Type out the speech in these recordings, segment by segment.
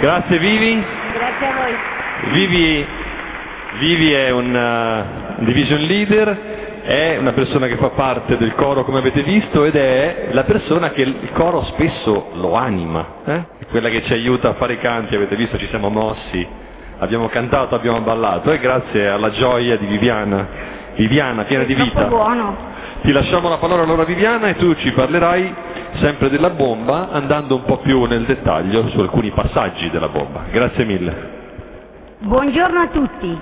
Grazie Vivi. Grazie a voi. Vivi è un division leader, è una persona che fa parte del coro come avete visto ed è la persona che il coro spesso lo anima, quella che ci aiuta a fare i canti, avete visto, ci siamo mossi, abbiamo cantato, abbiamo ballato e grazie alla gioia di Viviana, piena di vita. Troppo buono. Ti lasciamo la parola allora Viviana e tu ci parlerai sempre della bomba andando un po' più nel dettaglio su alcuni passaggi della bomba. Grazie mille. Buongiorno a tutti.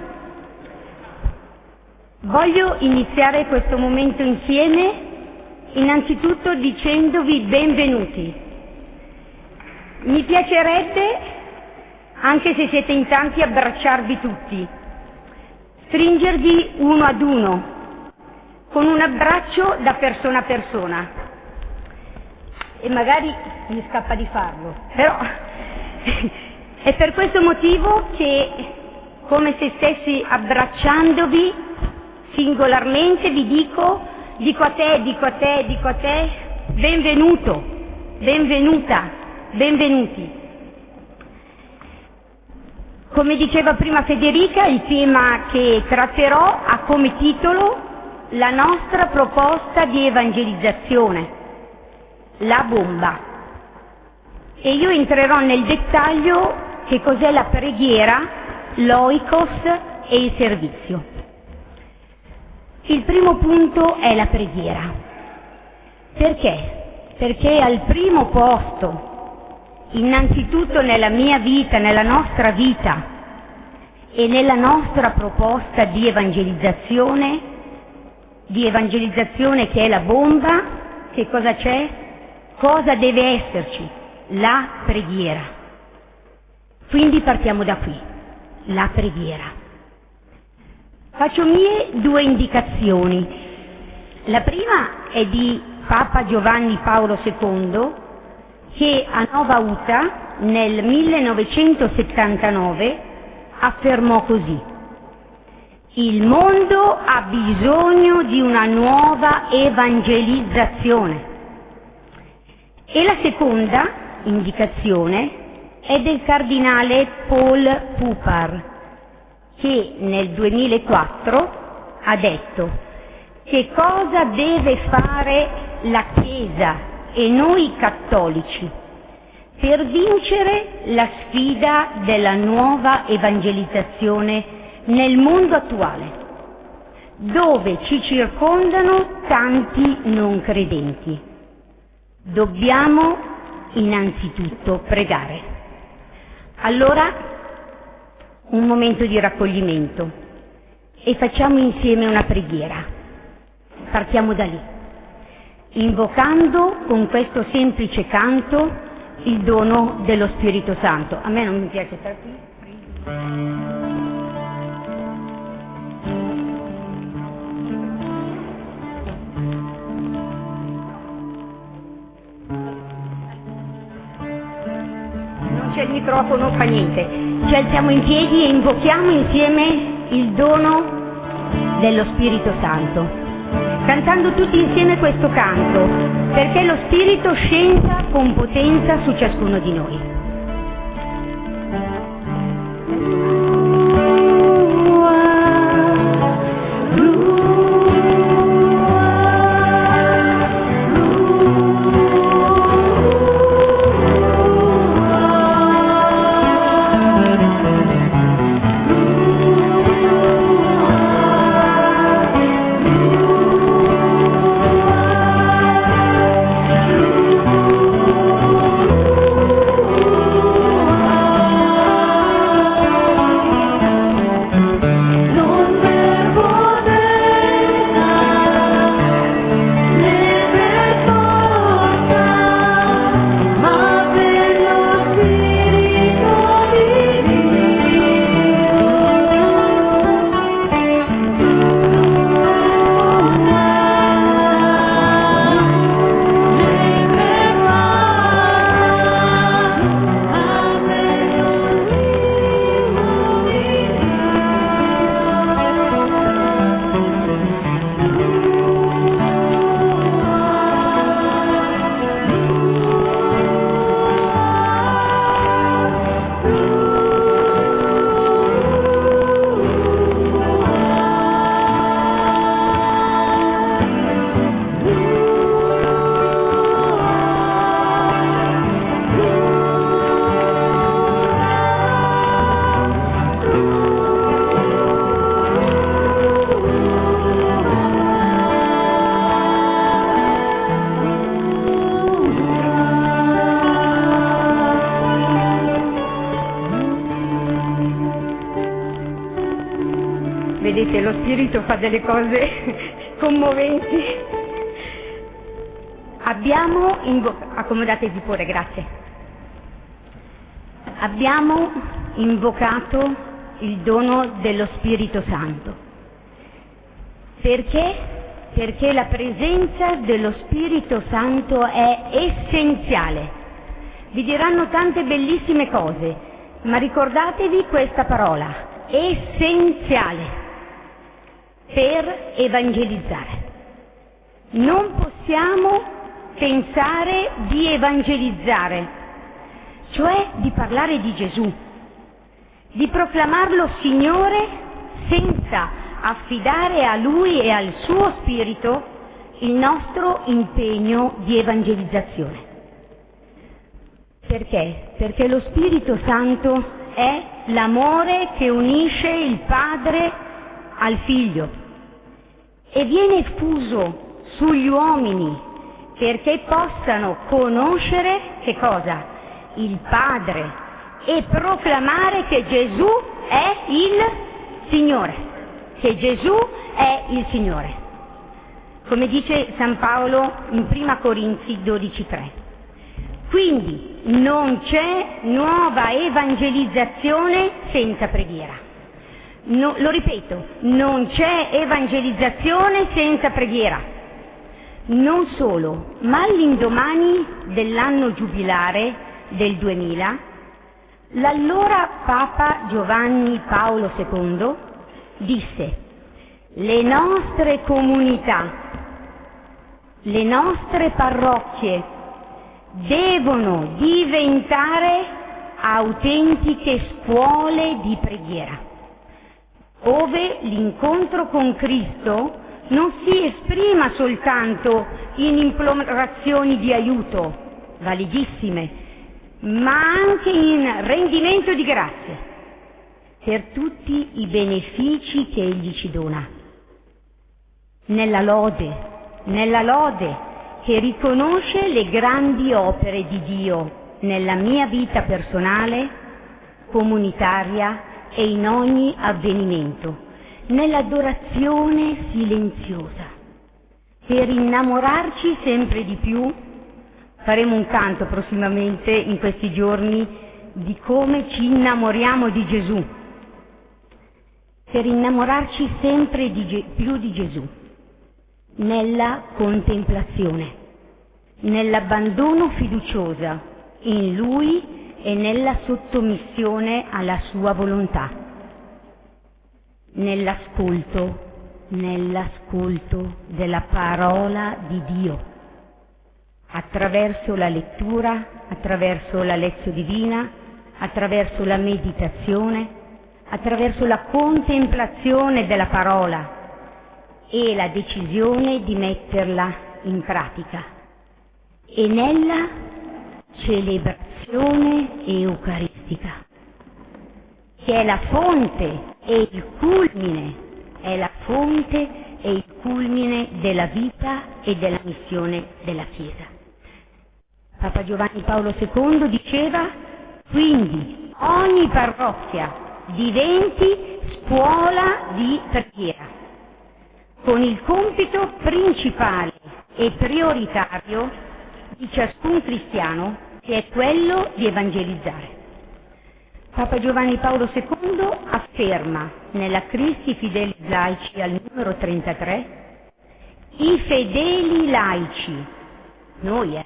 Voglio iniziare questo momento insieme innanzitutto dicendovi benvenuti. Mi piacerebbe, anche se siete in tanti, abbracciarvi tutti, stringervi uno ad uno, con un abbraccio da persona a persona. E magari mi scappa di farlo, però è per questo motivo che, come se stessi abbracciandovi singolarmente, vi dico a te, benvenuto, benvenuta, benvenuti. Come diceva prima Federica, il tema che tratterò ha come titolo la nostra proposta di evangelizzazione, la bomba. E io entrerò nel dettaglio che cos'è la preghiera, l'oikos e il servizio. Il primo punto è la preghiera. Perché? Perché al primo posto, innanzitutto nella mia vita, nella nostra vita e nella nostra proposta di evangelizzazione che è la bomba, che cosa c'è? Cosa deve esserci? La preghiera. Quindi partiamo da qui, la preghiera. Faccio mie due indicazioni. La prima è di Papa Giovanni Paolo II, che a Nova Uta nel 1979 affermò così: il mondo ha bisogno di una nuova evangelizzazione. E la seconda indicazione è del cardinale Paul Pupar, che nel 2004 ha detto: che cosa deve fare la Chiesa e noi cattolici per vincere la sfida della nuova evangelizzazione nel mondo attuale, dove ci circondano tanti non credenti? Dobbiamo innanzitutto pregare. Allora, un momento di raccoglimento e facciamo insieme una preghiera. Partiamo da lì, invocando con questo semplice canto il dono dello Spirito Santo. A me non mi piace stare qui. Non c'è il microfono, fa niente. Ci alziamo in piedi e invochiamo insieme il dono dello Spirito Santo, cantando tutti insieme questo canto, perché lo Spirito scenda con potenza su ciascuno di noi. vedete, lo Spirito fa delle cose commoventi. Abbiamo accomodatevi pure, grazie. Abbiamo invocato il dono dello Spirito Santo. Perché? Perché la presenza dello Spirito Santo è essenziale. Vi diranno tante bellissime cose, ma ricordatevi questa parola, essenziale, per evangelizzare. Non possiamo pensare di evangelizzare, cioè di parlare di Gesù, di proclamarlo Signore senza affidare a Lui e al suo Spirito il nostro impegno di evangelizzazione. Perché? Perché lo Spirito Santo è l'amore che unisce il Padre al Figlio e viene fuso sugli uomini perché possano conoscere che cosa? Il Padre e proclamare che Gesù è il Signore, che Gesù è il Signore. Come dice San Paolo in Prima Corinzi 12,3. Quindi non c'è nuova evangelizzazione senza preghiera. No, lo ripeto, non c'è evangelizzazione senza preghiera. Non solo, ma all'indomani dell'anno giubilare del 2000, l'allora Papa Giovanni Paolo II disse: le nostre comunità, le nostre parrocchie devono diventare autentiche scuole di preghiera, ove l'incontro con Cristo non si esprima soltanto in implorazioni di aiuto, validissime, ma anche in rendimento di grazie per tutti i benefici che Egli ci dona. Nella lode che riconosce le grandi opere di Dio nella mia vita personale, comunitaria e in ogni avvenimento, nell'adorazione silenziosa. Per innamorarci sempre di più, faremo un canto prossimamente in questi giorni di come ci innamoriamo di Gesù, per innamorarci sempre più di Gesù, nella contemplazione, nell'abbandono fiduciosa in Lui e nella sottomissione alla Sua volontà, nell'ascolto della parola di Dio, attraverso la lettura, attraverso la lezione divina, attraverso la meditazione, attraverso la contemplazione della parola e la decisione di metterla in pratica, e nella celebrazione eucaristica, che è la fonte e il culmine, della vita e della missione della Chiesa. Papa Giovanni Paolo II diceva: quindi ogni parrocchia diventi scuola di preghiera, con il compito principale e prioritario di ciascun cristiano, che è quello di evangelizzare. Papa Giovanni Paolo II afferma nella Christi Fidelis Laici al numero 33: i fedeli laici, noi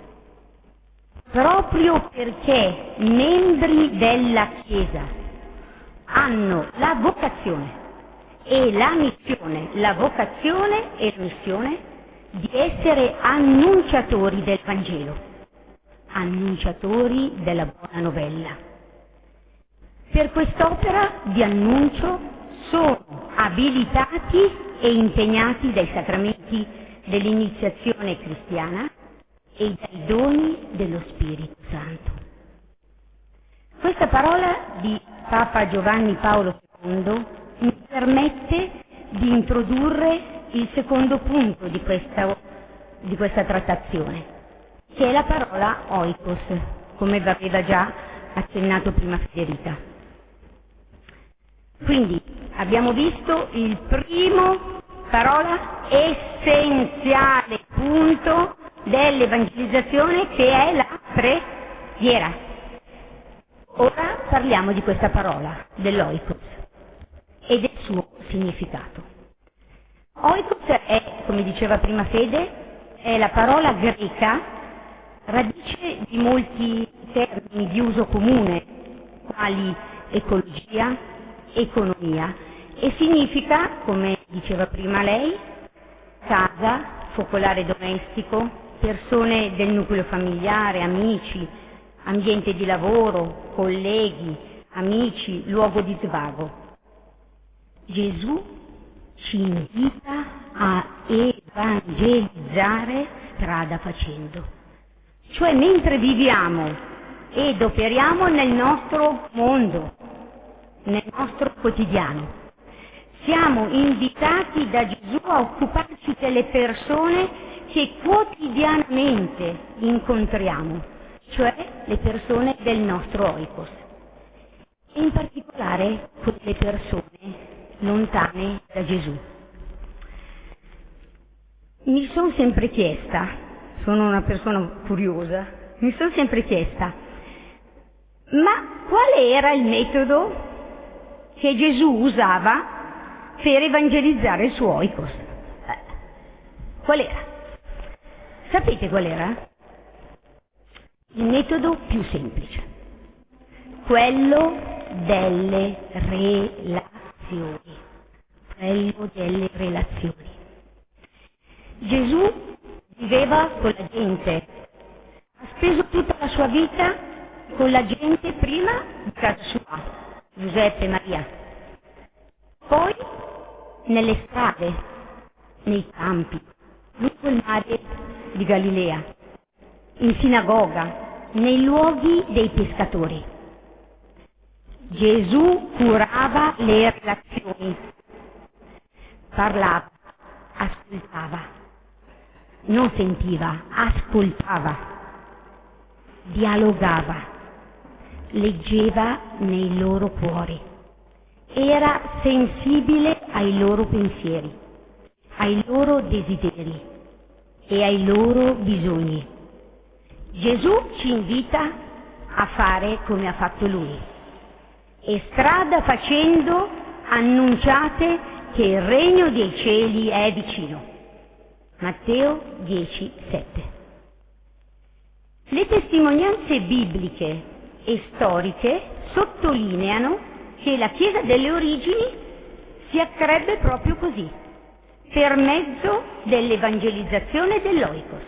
proprio perché membri della Chiesa, hanno la vocazione e la missione, la vocazione e la missione di essere annunciatori del Vangelo, annunciatori della buona novella. Per quest'opera di annuncio sono abilitati e impegnati dai sacramenti dell'iniziazione cristiana e dai doni dello Spirito Santo. Questa parola di Papa Giovanni Paolo II mi permette di introdurre il secondo punto di questa trattazione, che è la parola oikos, come aveva già accennato prima Federica. Quindi abbiamo visto il primo, parola, essenziale punto dell'evangelizzazione, che è la preghiera. Ora parliamo di questa parola, dell'oikos, e del suo significato. Oikos è, come diceva prima Fede, è la parola greca, radice di molti termini di uso comune, quali ecologia, economia, e significa, come diceva prima lei, casa, focolare domestico, persone del nucleo familiare, amici, ambiente di lavoro, colleghi, amici, luogo di svago. Gesù ci invita a evangelizzare strada facendo, cioè mentre viviamo ed operiamo nel nostro mondo, nel nostro quotidiano. Siamo invitati da Gesù a occuparci delle persone che quotidianamente incontriamo, cioè le persone del nostro oikos, e in particolare quelle persone lontane da Gesù. Mi sono sempre chiesta, sono una persona curiosa, mi sono sempre chiesta, ma qual era il metodo che Gesù usava per evangelizzare il suo oikos? Qual era? Sapete qual era? Il metodo più semplice, quello delle relazioni, quello delle relazioni. Gesù viveva con la gente, ha speso tutta la sua vita con la gente, prima di casa sua, Giuseppe e Maria, poi nelle strade, nei campi, lungo il mare di Galilea, in sinagoga, nei luoghi dei pescatori. Gesù curava le relazioni, parlava, ascoltava, non sentiva, ascoltava, dialogava, leggeva nei loro cuori, era sensibile ai loro pensieri, ai loro desideri e ai loro bisogni. Gesù ci invita a fare come ha fatto Lui, e strada facendo annunciate che il regno dei cieli è vicino. Matteo 10,7. Le testimonianze bibliche e storiche sottolineano che la Chiesa delle origini si accrebbe proprio così, per mezzo dell'evangelizzazione dell'oikos.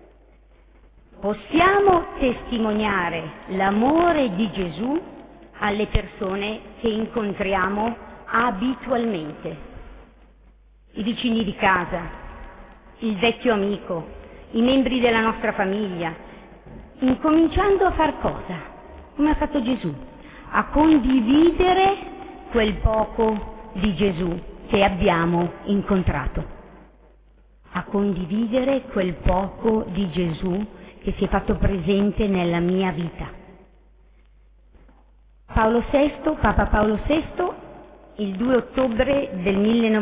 Possiamo testimoniare l'amore di Gesù alle persone che incontriamo abitualmente, i vicini di casa, il vecchio amico, i membri della nostra famiglia, incominciando a far cosa? Come ha fatto Gesù? A condividere quel poco di Gesù che abbiamo incontrato, a condividere quel poco di Gesù che si è fatto presente nella mia vita. Papa Paolo VI, il 2 ottobre del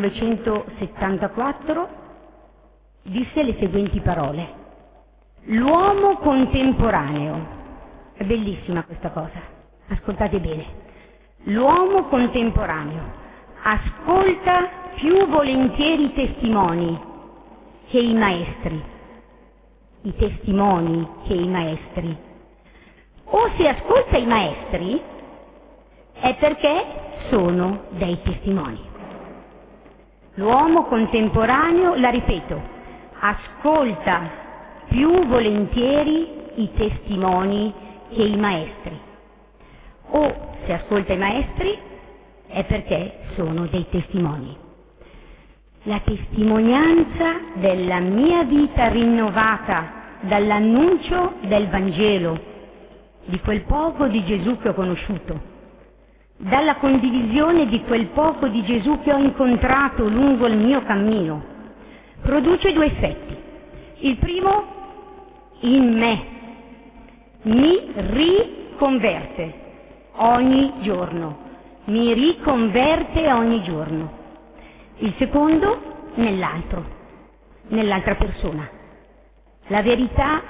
1974, disse le seguenti parole: l'uomo contemporaneo, è bellissima questa cosa, ascoltate bene, l'uomo contemporaneo ascolta più volentieri i testimoni che i maestri, i testimoni che i maestri, o se ascolta i maestri è perché sono dei testimoni. L'uomo contemporaneo, la ripeto, ascolta più volentieri i testimoni che i maestri, o se ascolta i maestri è perché sono dei testimoni. La testimonianza della mia vita rinnovata dall'annuncio del Vangelo, di quel poco di Gesù che ho conosciuto, dalla condivisione di quel poco di Gesù che ho incontrato lungo il mio cammino, produce due effetti. Il primo, in me, mi riconverte ogni giorno, mi riconverte ogni giorno. Il secondo nell'altra persona. La verità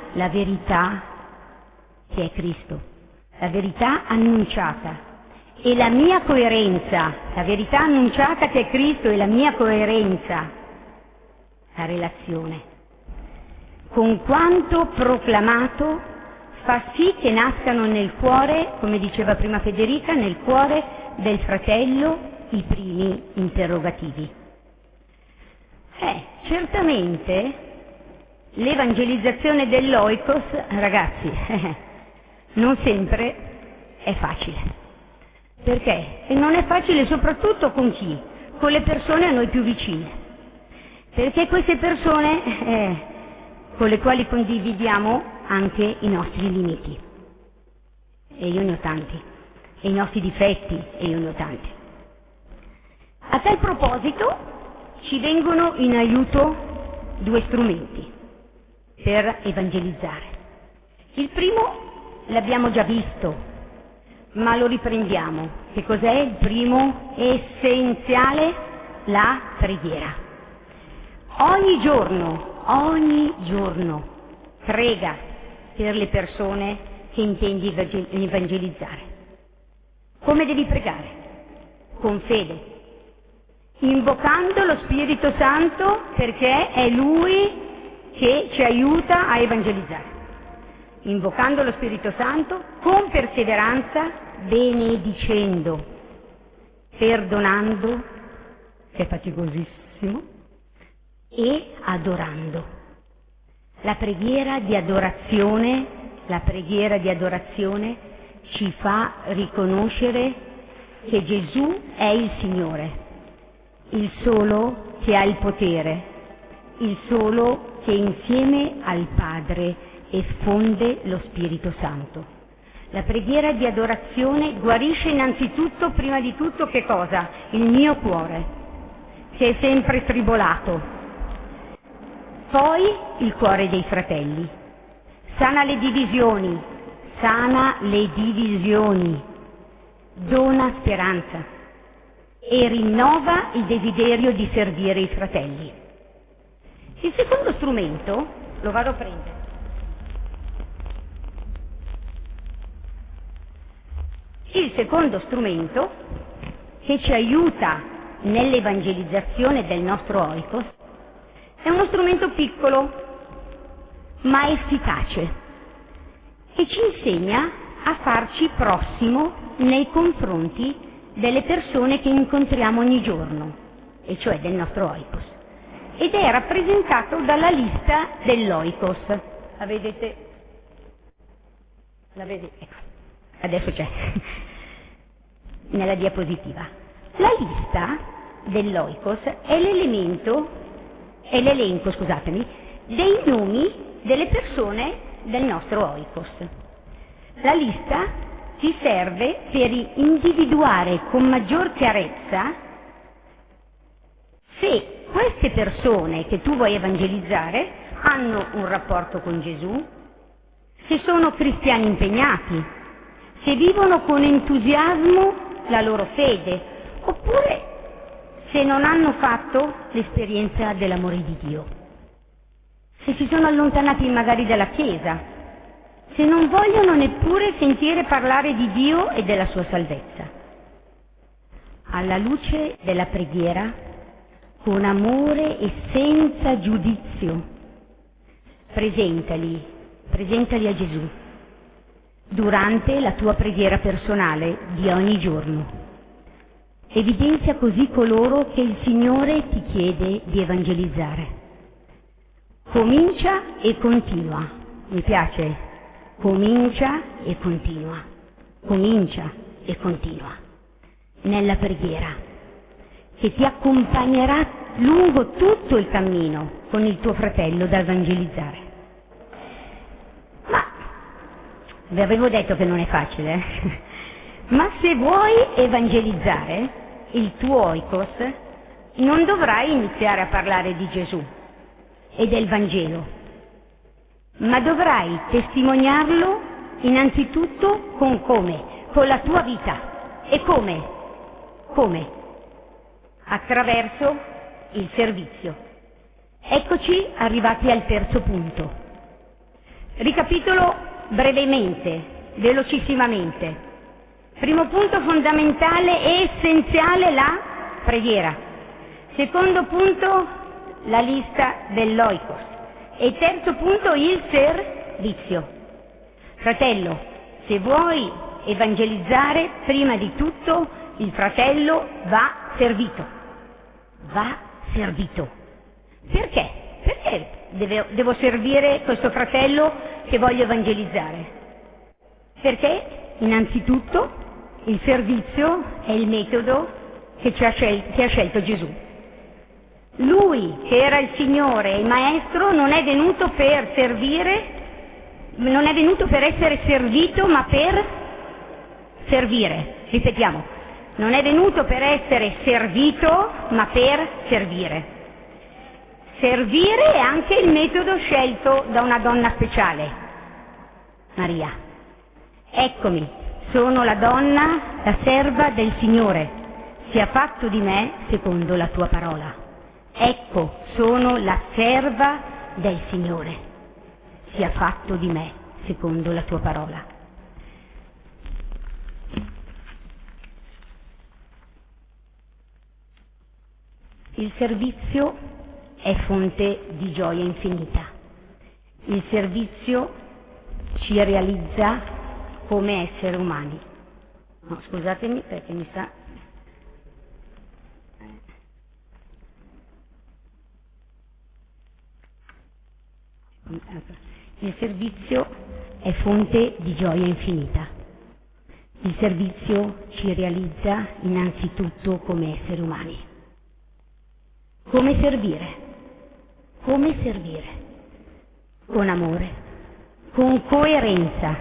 che è Cristo, la verità annunciata e la mia coerenza, la verità annunciata che è Cristo e la mia coerenza, la relazione con quanto proclamato fa sì che nascano nel cuore, come diceva prima Federica, nel cuore del fratello i primi interrogativi. Certamente l'evangelizzazione dell'oikos, ragazzi, non sempre è facile. Perché? E non è facile soprattutto con chi? Con le persone a noi più vicine. Perché queste persone con le quali condividiamo anche i nostri limiti. E io ne ho tanti. E i nostri difetti, e io ne ho tanti. A tal proposito ci vengono in aiuto due strumenti per evangelizzare. Il primo l'abbiamo già visto, ma lo riprendiamo. Che cos'è il primo essenziale? La preghiera. Ogni giorno prega per le persone che intendi evangelizzare. Come devi pregare? Con fede, invocando lo Spirito Santo, perché è Lui che ci aiuta a evangelizzare. Invocando lo Spirito Santo con perseveranza, benedicendo, perdonando, che è faticosissimo, e adorando. La preghiera di adorazione ci fa riconoscere che Gesù è il Signore, il solo che ha il potere, il solo che insieme al Padre effonde lo Spirito Santo. La preghiera di adorazione guarisce innanzitutto, prima di tutto, che cosa? Il mio cuore, che è sempre tribolato. Poi il cuore dei fratelli. Sana le divisioni, dona speranza e rinnova il desiderio di servire i fratelli. Il secondo strumento lo vado a prendere. Il secondo strumento che ci aiuta nell'evangelizzazione del nostro oikos è uno strumento piccolo ma efficace e ci insegna a farci prossimo nei confronti delle persone che incontriamo ogni giorno, e cioè del nostro oikos. Ed è rappresentato dalla lista dell'oikos. La vedete? Ecco, adesso c'è, nella diapositiva. La lista dell'oikos è l'elenco, dei nomi delle persone del nostro oikos. La lista ci serve per individuare con maggior chiarezza se queste persone che tu vuoi evangelizzare hanno un rapporto con Gesù, se sono cristiani impegnati, se vivono con entusiasmo la loro fede, oppure se non hanno fatto l'esperienza dell'amore di Dio, se si sono allontanati magari dalla Chiesa, se non vogliono neppure sentire parlare di Dio e della sua salvezza. Alla luce della preghiera, con amore e senza giudizio, presentali a Gesù durante la tua preghiera personale di ogni giorno. Evidenzia così coloro che il Signore ti chiede di evangelizzare. Comincia e continua. Mi piace? Comincia e continua. Comincia e continua nella preghiera, che ti accompagnerà lungo tutto il cammino con il tuo fratello da evangelizzare. Ma vi avevo detto che non è facile, eh? Ma se vuoi evangelizzare il tuo oikos, non dovrai iniziare a parlare di Gesù e del Vangelo, ma dovrai testimoniarlo innanzitutto con la tua vita. E come? Come? Attraverso il servizio. Eccoci arrivati al terzo punto. Ricapitolo brevemente, velocissimamente. Primo punto fondamentale e essenziale, la preghiera. Secondo punto, la lista dell'oikos. E terzo punto, il servizio. Fratello, se vuoi evangelizzare, prima di tutto il fratello va servito. Va servito. Perché? Perché devo servire questo fratello che voglio evangelizzare? Perché innanzitutto il servizio è il metodo che ha scelto Gesù. Lui, che era il Signore e il Maestro, non è venuto per servire, non è venuto per essere servito, ma per servire. Ripetiamo, non è venuto per essere servito, ma per servire. Servire è anche il metodo scelto da una donna speciale, Maria. Eccomi, sono la donna, la serva del Signore, sia fatto di me secondo la tua parola. Ecco, sono la serva del Signore, sia fatto di me secondo la tua parola. Il servizio è fonte di gioia infinita. Il servizio ci realizza come esseri umani. No, scusatemi perché mi sta... Il servizio è fonte di gioia infinita. Il servizio ci realizza innanzitutto come esseri umani. Come servire? Come servire? Con amore, con coerenza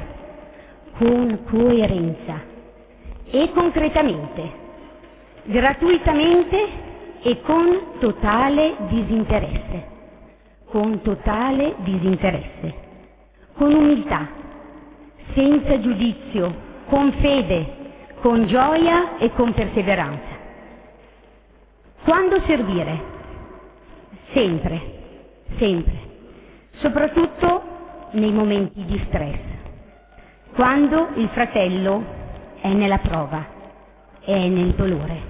e concretamente, gratuitamente e con totale disinteresse, con umiltà, senza giudizio, con fede, con gioia e con perseveranza. Quando servire? Sempre, soprattutto nei momenti di stress, quando il fratello è nella prova, è nel dolore.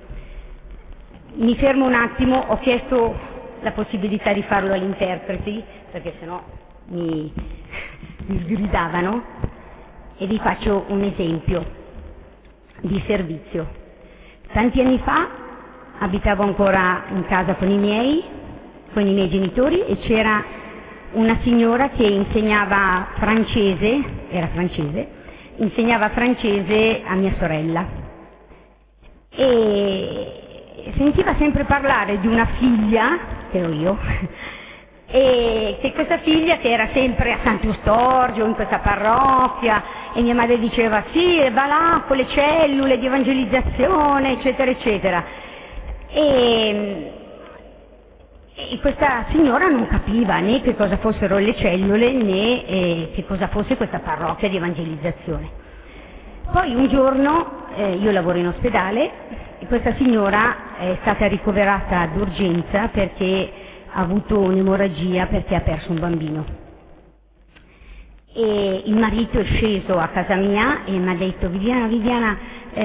Mi fermo un attimo, ho chiesto la possibilità di farlo agli interpreti, perché sennò mi sgridavano, e vi faccio un esempio di servizio. Tanti anni fa abitavo ancora in casa con i miei genitori, e c'era una signora che insegnava francese, insegnava francese a mia sorella, e sentiva sempre parlare di una figlia, che ero io, e che questa figlia, che era sempre a Sant'Eustorgio, in questa parrocchia, e mia madre diceva sì, va là con le cellule di evangelizzazione, eccetera, eccetera. E questa signora non capiva né che cosa fossero le cellule né che cosa fosse questa parrocchia di evangelizzazione. Poi un giorno, io lavoro in ospedale, e questa signora è stata ricoverata d'urgenza perché ha avuto un'emorragia, perché ha perso un bambino. E il marito è sceso a casa mia e mi ha detto: Viviana,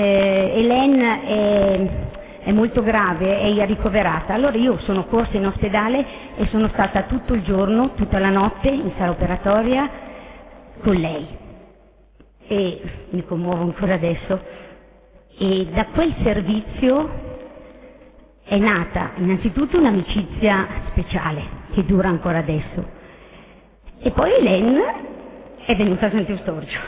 Hélène è molto grave, è ricoverata. Allora io sono corsa in ospedale e sono stata tutto il giorno, tutta la notte in sala operatoria con lei, e mi commuovo ancora adesso. E da quel servizio è nata innanzitutto un'amicizia speciale che dura ancora adesso, e poi Hélène è venuta a Sant'Eustorgio,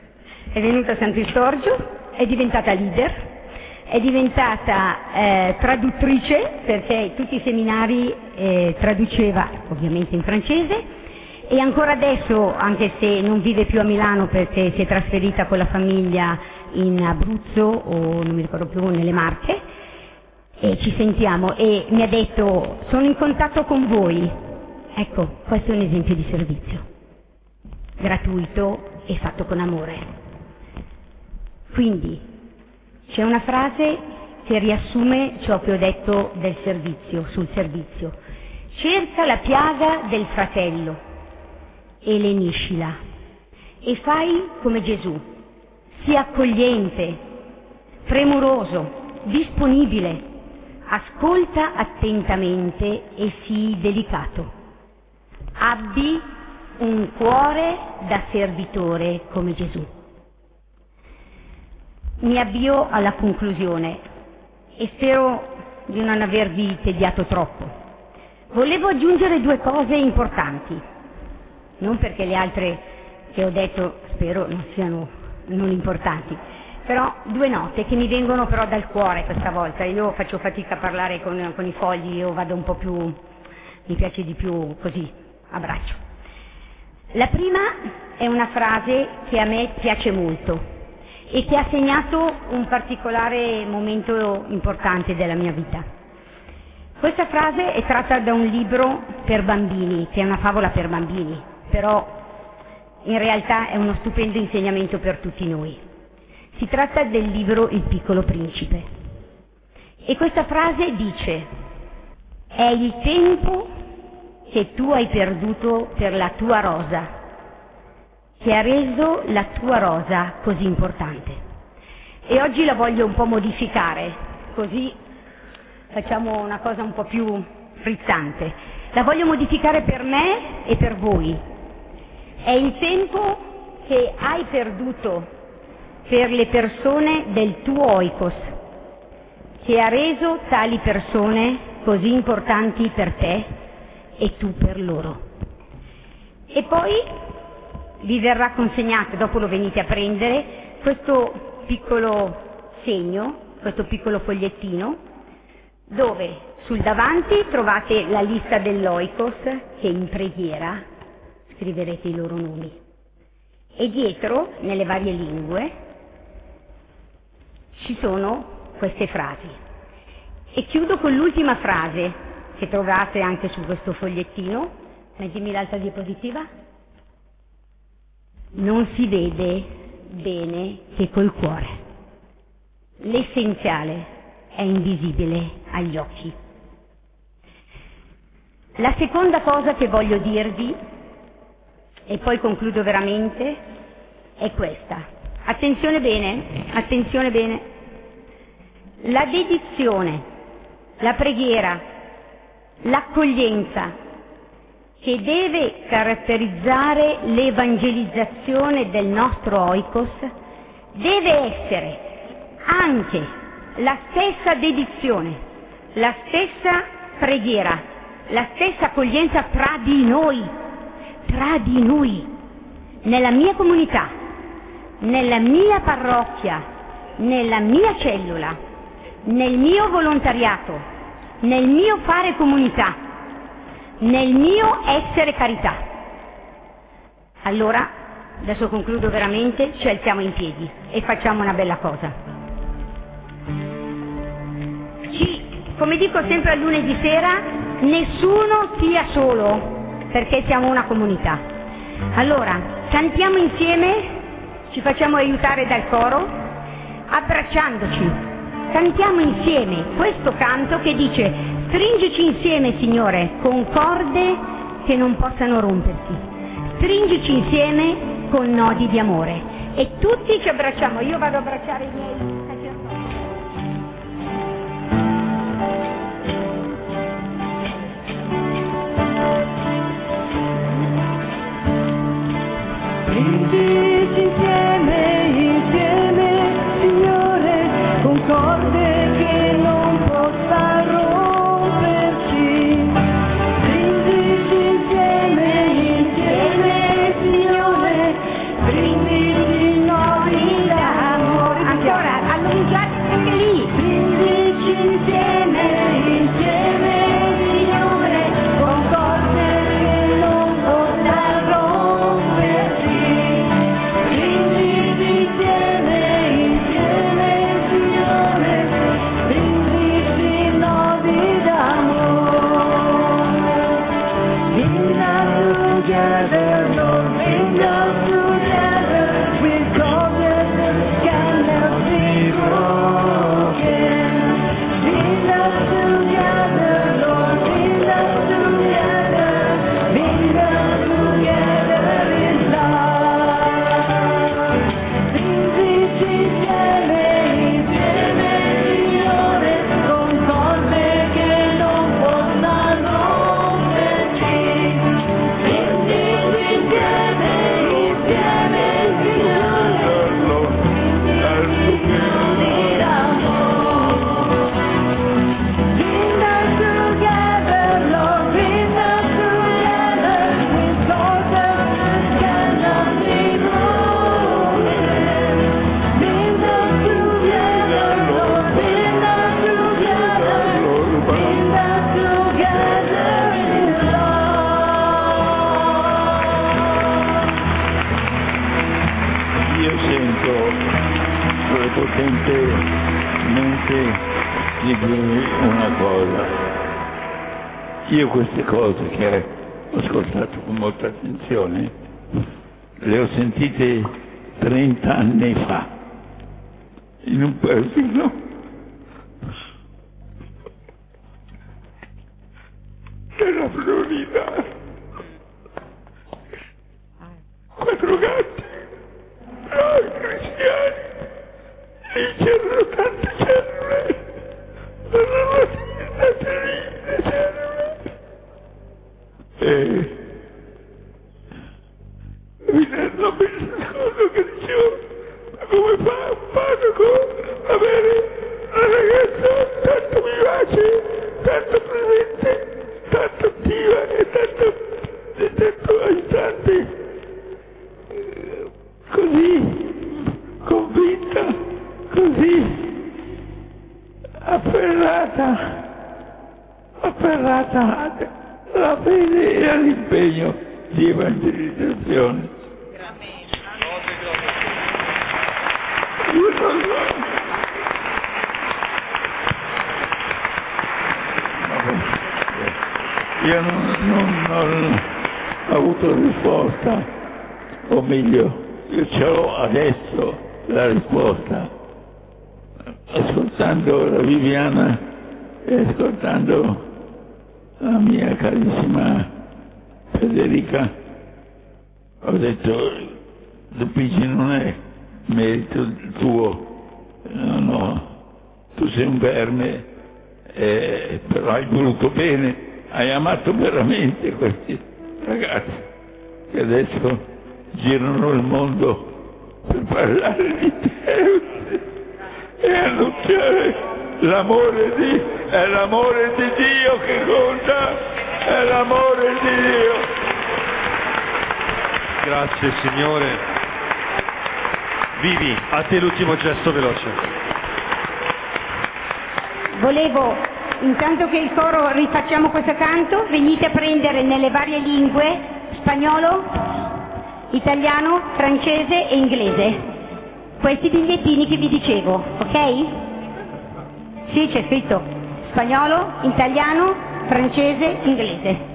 è diventata leader, è diventata traduttrice, perché tutti i seminari traduceva ovviamente in francese, e ancora adesso, anche se non vive più a Milano perché si è trasferita con la famiglia in Abruzzo, o non mi ricordo più, nelle Marche, e ci sentiamo, e mi ha detto: sono in contatto con voi. Ecco, questo è un esempio di servizio gratuito e fatto con amore. Quindi c'è una frase che riassume ciò che ho detto del servizio, sul servizio. Cerca la piaga del fratello e leniscila e fai come Gesù, sii accogliente, premuroso, disponibile, ascolta attentamente e sii delicato. Abbi un cuore da servitore come Gesù. Mi avvio alla conclusione e spero di non avervi tediato troppo. Volevo aggiungere 2 cose importanti, non perché le altre che ho detto spero non siano non importanti, però 2 note che mi vengono però dal cuore questa volta. Io faccio fatica a parlare con i fogli, io vado un po' più, mi piace di più così, a braccio. La prima è una frase che a me piace molto e che ha segnato un particolare momento importante della mia vita. Questa frase è tratta da un libro per bambini, che è una favola per bambini, però in realtà è uno stupendo insegnamento per tutti noi. Si tratta del libro Il Piccolo Principe. E questa frase dice: è il tempo che tu hai perduto per la tua rosa, che ha reso la tua rosa così importante. E oggi la voglio un po' modificare, così facciamo una cosa un po' più frizzante. La voglio modificare per me e per voi. È il tempo che hai perduto per le persone del tuo oikos, che ha reso tali persone così importanti per te e tu per loro. E poi vi verrà consegnato, dopo lo venite a prendere, questo piccolo segno, questo piccolo fogliettino, dove sul davanti trovate la lista dell'oikos che in preghiera scriverete i loro nomi. E dietro, nelle varie lingue, ci sono queste frasi. E chiudo con l'ultima frase che trovate anche su questo fogliettino. Mettimi l'altra diapositiva. Non si vede bene che col cuore. L'essenziale è invisibile agli occhi. La seconda cosa che voglio dirvi, e poi concludo veramente, è questa. Attenzione bene, attenzione bene. La dedizione, la preghiera, l'accoglienza che deve caratterizzare l'evangelizzazione del nostro oikos deve essere anche la stessa dedizione, la stessa preghiera, la stessa accoglienza tra di noi, nella mia comunità, nella mia parrocchia, nella mia cellula, nel mio volontariato, nel mio fare comunità, nel mio essere carità. Allora, adesso concludo veramente, ci alziamo in piedi e facciamo una bella cosa. Come dico sempre al lunedì sera, nessuno sia solo, perché siamo una comunità. Allora, cantiamo insieme, ci facciamo aiutare dal coro, abbracciandoci. Cantiamo insieme questo canto che dice: stringici insieme, Signore, con corde che non possano rompersi. Stringici insieme con nodi di amore. E tutti ci abbracciamo. Io vado a abbracciare i miei sacerdoti. Stringici insieme, Signore, con corde che non possa romperci. Stringici insieme, Signore, stringici nodi d'amore. Ancora, semplicemente dirvi una cosa. Io queste cose che ho ascoltato con molta attenzione le ho sentite 30 anni fa in un paesino della Florida. 4 gatti, però cristiani, lì c'erano tante cellule, erano tante cellule. E mi rendo pensato che dicevo, ma come fa un parroco avere una ragazza tanto vivace, tanto presente, tanto attiva e tanto aiutante, così convinta, così afferrata alla fede e all'impegno di evangelizzazione. Io non ho avuto risposta, o meglio, io ce l'ho adesso la risposta, ascoltando la Viviana e ascoltando la mia carissima Federica. Ho detto, Luigi, non è merito tuo, no, tu sei un verme, però hai voluto bene, hai amato veramente questi ragazzi che adesso girano il mondo per parlare di te e annunciare l'amore di Dio che conta, è l'amore di Dio. Grazie Signore. Vivi, a te l'ultimo gesto veloce. Volevo, intanto che il coro rifacciamo questo canto, venite a prendere nelle varie lingue, spagnolo, italiano, francese e inglese, questi bigliettini che vi dicevo, ok? Sì, c'è scritto spagnolo, italiano, francese, inglese.